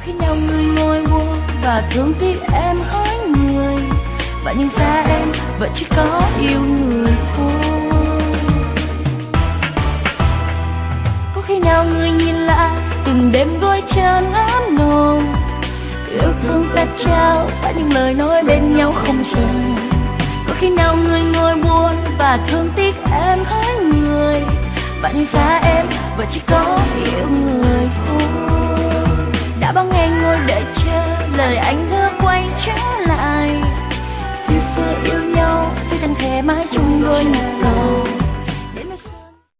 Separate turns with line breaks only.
khi nào người ngồi buồn và thương tiếc em hỏi người, và nhìn xa em vẫn chỉ có yêu người thôi. Có khi nào người nhìn lại từng đêm đôi chân ấm nồng, yêu thương ta trao và những lời nói bên nhau không dừng. Có khi nào người ngồi buồn và thương tiếc em hỏi người, và nhìn xa em vẫn chỉ có yêu người